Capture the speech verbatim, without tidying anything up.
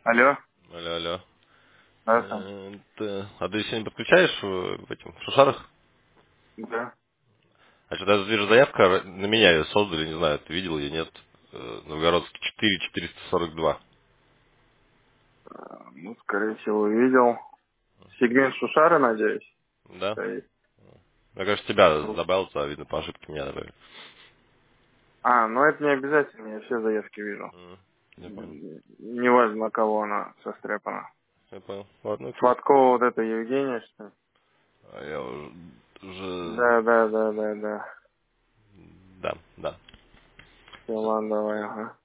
Алло, Алло, алло. да, там, Э, ты- А ты сегодня подключаешь в в этим в шушарах? да. А что, даже вижу заявка, на меня ее создали, не знаю, ты видел или нет. Э, Новгородский четыре четыреста сорок два. А, Ну, скорее всего, видел. Сегмент Шушары, надеюсь, Да? стоит. Я, конечно, тебя Ну, добавил, а видно по ошибке меня добавили. А, ну это не обязательно, я все заявки вижу. М, Я понял. М, Неважно, на кого она состряпана. Я понял. Ладно, окей. Сладкова вот это Евгения, что ли? А я уже... уже... Да, да, да, да, да. Да, да. Все, ладно, давай, ага.